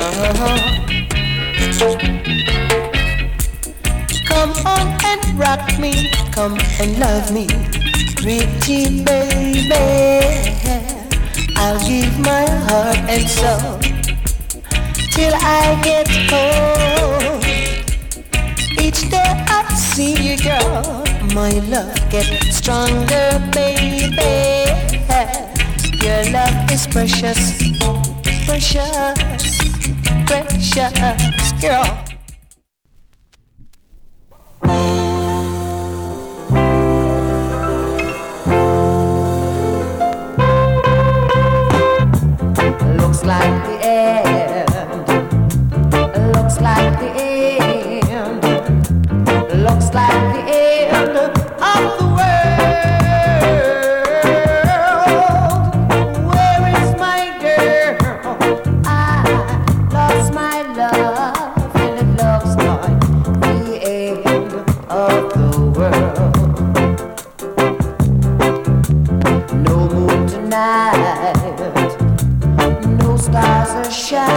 Come on and rock me, come and love me, pretty baby. I'll give my heart and soul till I get home. Each day I see you, girl, my love gets stronger, baby. Your love is precious, precious, precious, girl. Looks like the end. Looks like the end. Looks like the end of the world. Where is my girl? I lost my love, and it looks like the end of the world. No moon tonight. Stars are shining.